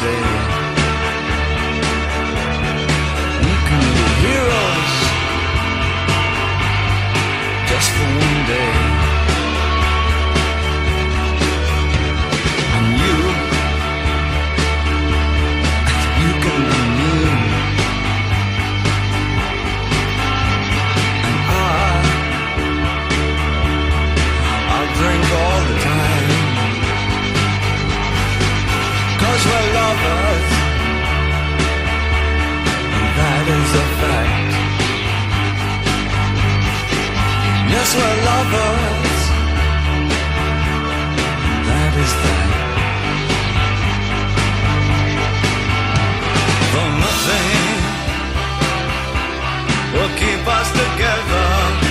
day we can be heroes, just for one day. And you can be me, and I'll drink all the time, 'cause we're lovers, and that is a fact. Yes, we're lovers, that is that. Though nothing will keep us together,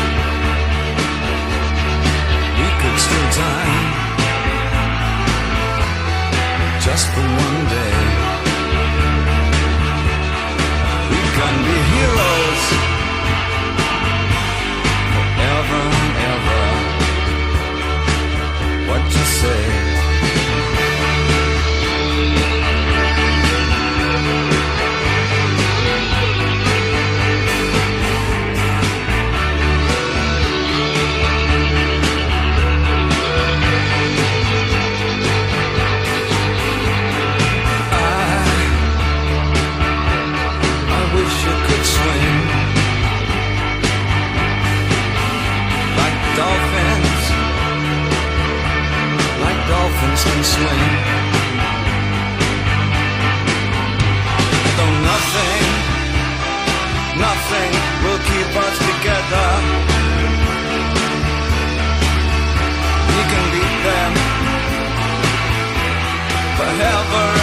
we could steal time just for one day. We can be heroes forever and ever. What you say? I wish you could swim like dolphins can swim. Though nothing will keep us together, we can beat them forever